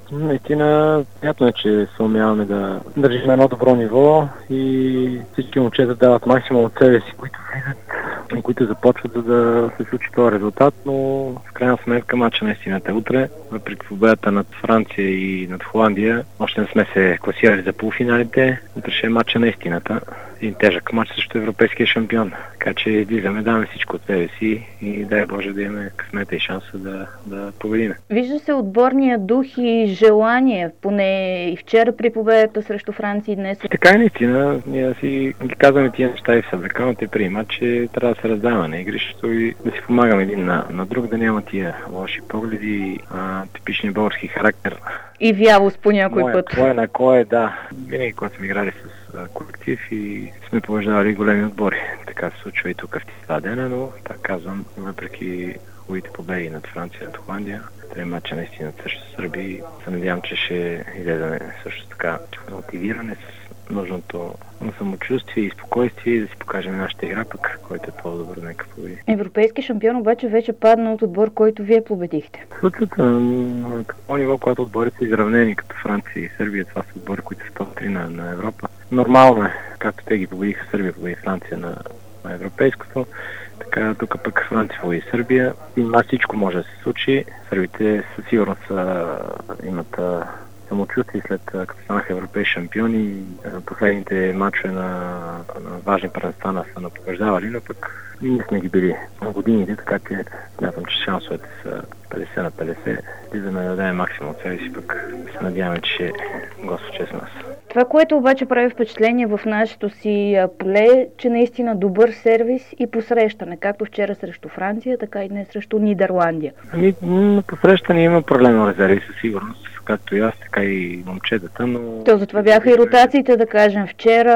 Наистина, приятно е, че се умяваме да държим едно добро ниво и всички момчета дават максимум от себе си, които влизат и които започват да се случи този резултат, но в крайна сметка матча наистина е утре. Въпреки победата над Франция и над Холандия, още не сме се класирали за полуфиналите. Утре ще е матча на истината. Един тежък матч срещу европейския шампион. Така че излизаме, даваме всичко от себе си и дай Боже да имаме късмета и шанса да победим. Вижда се отборния дух и желание, поне и вчера при победата срещу Франция и днес. Така е наистина. Ние си ги казваме тия неща и в съблекалните приема, че трябва да се раздаваме на игрището и да си помагаме един на друг, да няма тия лоши погледи, типичния български характер. И вялост по някой път. Кой е на кой е, да. Винаги, когато сме играли с колектив и сме побеждавали големи отбори. Така се случва и тук в тези два дена, но така казвам, въпреки хубавите победи над Франция и над Холандия, три мача наистина срещу Сърби, се надявам, че ще излезем също така мотивиране с нужното самочувствие и спокойствие и да си покажем нашата игра, пък който е по-добър, нека победи. Европейски шампион обаче вече падна от отбор, който вие победихте. Случвата на такова ниво, когато отборите са изравнени, като Франция и Сърбия, това са отбори, които са топ-3 на Европа. Нормално е, както те ги победиха Сърбия, победи Франция на европейското, така тук пък Франция победи Сърбия. И всичко може да се случи. Сърбите със сигурност имат самочувствие след като станаха европейски шампиони. Последните мачове на важни първенства са напобеждавали, но пък ние сме ги били на годините, така че смятам, че шансовете са 50 на 50. Излизаме да дадем максимум от себе си, пък се надяваме, че Господ ще е с нас. Това, което обаче прави впечатление в нашето си поле, че наистина добър сервис и посрещане, както вчера срещу Франция, така и днес срещу Нидерландия. На посрещане има определено резерви със сигурност, както и аз, така и момчетата, но... То затова бяха и ротациите, да кажем, вчера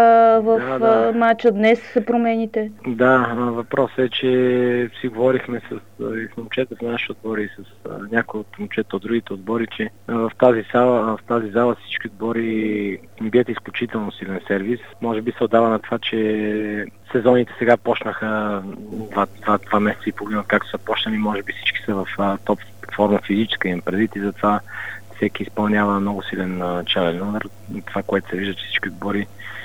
в матча, днес са промените. Да, въпросът е, че си говорихме с момчета в нашия отбор и с някои от момчета от другите отбори, че в тази зала всички отбори бият изключително силен сервис. Може би се отдава на това, че сезоните сега почнаха 2 месеца и половина, както са почнали, може би всички са в топ форма физическа им предвид и затова всеки изпълнява много силен челен номер. Това, което се вижда, че всички отбори,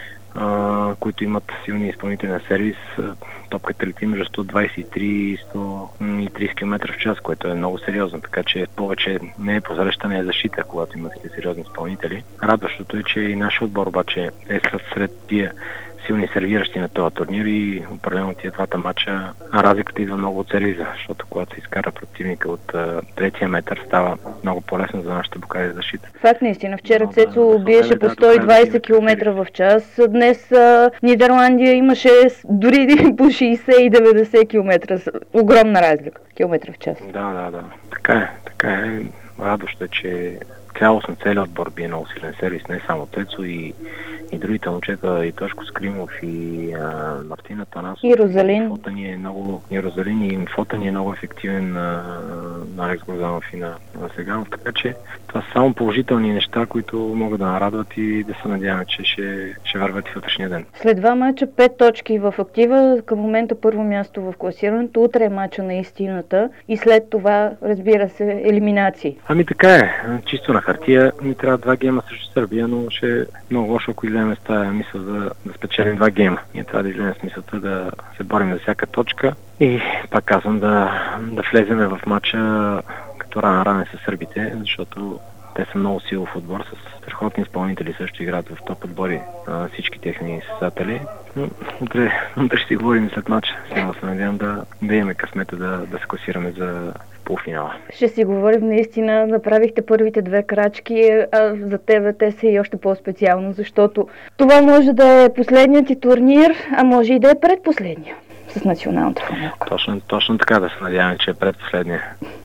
които имат силни изпълнители на сервис, топката лети между 123 и 130 км в час, което е много сериозно, така че повече не е посрещане, е защита, когато имат такива сериозни изпълнители. Радващото е, че и нашия отбор обаче е сред тия силни сервиращи на този турнир и определено тия двата матча разликата идва много от сервиза, защото когато се изкара противника от третия метър, става много по-лесно за нашите бокали за защита. Факт наистина. Вчера Цецо биеше по 120 км в час. Днес Нидерландия имаше дори по 60 и 90 км. Огромна разлика. Километра в час. Да. Така е. Радващо е, че цялостно целият отбор би е много силен сервис, не само Цецо и другите момчета, и Тошко Скримов, и Мартина Танасов. И Розалин. Розалин и инфота ни е много ефективен на Алекс Грозанов и на Сеганов, така че това са само положителни неща, които могат да нарадват и да се надяваме, че ще върват и в утрешния ден. След 2 мача 5 точки в актива, към момента първо място в класирането, утре е мача на истината и след това, разбира се, елиминации. Така е, чисто на хартия ни трябва 2 гейма срещу Сърбия, но ще е много лошо, ако излезем с тази мисъл да спечелим 2 гейма. Ние трябва да излезем с мисълта да се борим за всяка точка и пак казвам да влезем в матча като равен с сърбите, защото те са много силов отбор, с страхотни изпълнители също играят в топ отбори всички техни състезатели. Утре ще си говорим след матча. Сега се надявам да имаме късмета да се класираме за полуфинала. Ще си говорим, наистина направихте първите 2 крачки, а за тебе те са и още по-специално, защото това може да е последният ти турнир, а може и да е предпоследния с националната футболка. Точно така, да се надяваме, че е предпоследния.